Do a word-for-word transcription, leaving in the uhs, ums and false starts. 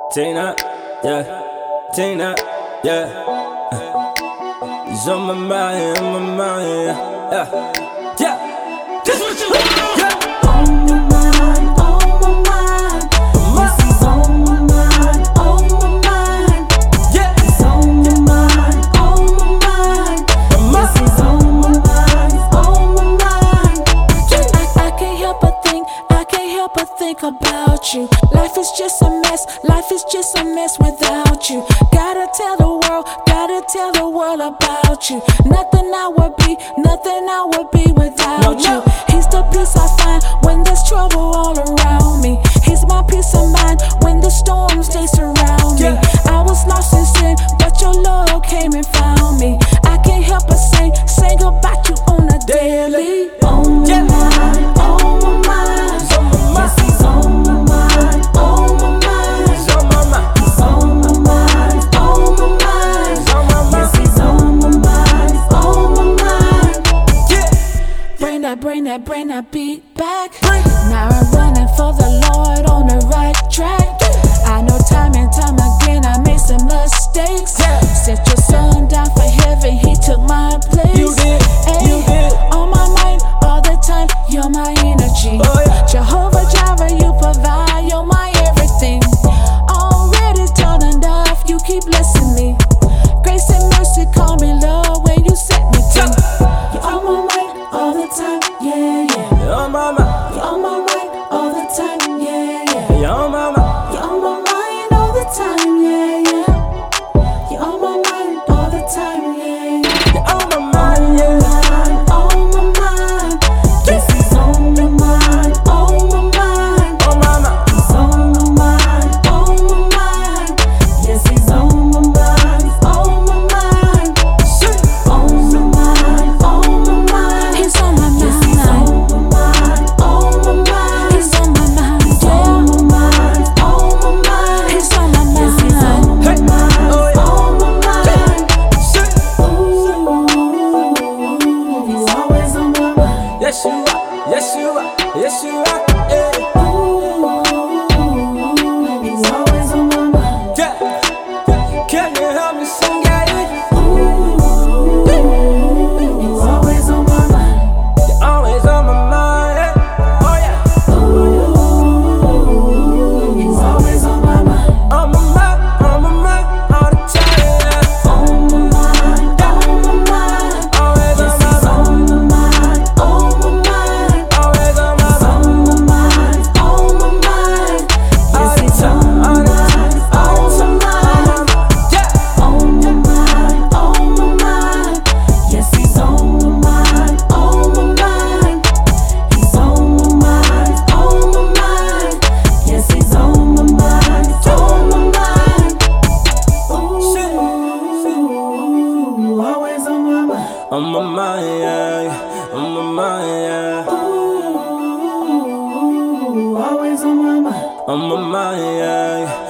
Tina, yeah, Tina, yeah. It's on my mind, on my mind, yeah, yeah. This what you want, yeah. On my mind, on my mind. This is on my mind, on my mind. Yeah, it's on my mind, on my mind. This is on my mind, on my mind. I, I can't help but think, I can't help but think about you. Life is just a mess, life is just a mess without you. Gotta tell the world, gotta tell the world about you. Nothing I would be, nothing I would be without no, no. you. He's the peace I find when there's trouble all around me. He's my peace of mind when the storms they surround me. Yeah. I was lost in sin, but your love came and found me. I can't help but sing, sing about you on a daily. On my Yeah. mind, on my mind. It's on my mind. Yes, he's on my mind, on my mind. It's on my mind. He's on my mind, on my mind. It's on my mind. Yes, he's on my mind, on my mind. Yeah. Bring that, bring that, bring that beat back. Bring. Now I'm running for the Lord on the right track. I know time and time again I made some mistakes. Yeah. Set your son down for heaven, he took my place. You did, Ay, you did. on my mind all the time, you're my energy. Oh, yeah. Jehovah Jireh, you provide, you're my everything. Already done enough, you keep blessing me. Grace and mercy, call me love when you set me free. You're on my mind all the time, yeah, yeah. You're on my mind. You're on my mind all the time, yeah, yeah. You're on my mind. You're on my mind all the time, yeah, yeah. You're on my mind all the time, yeah, yeah. You're on my mind, yeah. On my mind, yes, he's on my mind, on my mind. On my mind. He's on my mind, on my mind. Yes, he's on my mind, on my mind. On my mind, on my mind. He's on my mind. Yes, he's on my mind, on my mind. He's on my mind, yeah. On my mind, on my mind. He's on my mind. Yes, he's on my Hey. mind, Oh, yeah. on my mind. Shit. Ooh, he's always on my mind. Yes, you are. Yes, you are. Yes, you are. Yeah. Ooh, he's always on my mind. Yeah. Can you help me sing it? Ooh, he's always on my mind. You're always on my mind. Yeah. Oh, yeah. Ooh, he's always on my mind. On my mind. On my mind. All the time. Yeah. On my mind, on my mind. Always Yes, on he's my mind. on my mind, on my mind. Always on my He's mind. on my mind, on my mind. Yes, he's on my mind, on my mind. Yeah. On my mind, on my mind. Yes, he's on my mind, on my mind. He's on my mind, on my mind. Yes, he's on my mind, on my mind. Ooh, always on my mind. On my mind, yeah, yeah. On my mind, yeah. Ooh, always on my mind. On my mind, yeah, yeah.